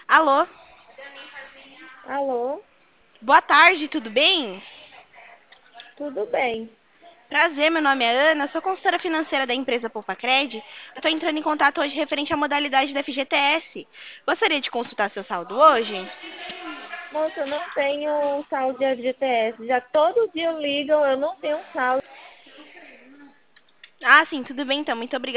Alô, Alô, boa tarde, tudo bem? tudo bem? Prazer, meu nome é Ana, sou consultora financeira da empresa PoupaCred. Eu estou entrando em contato hoje referente à modalidade da FGTS. Gostaria de consultar seu saldo hoje? Moça, eu não tenho saldo de FGTS. Já todo dia ligam, eu não tenho saldo. Ah, sim, tudo bem então, muito obrigada.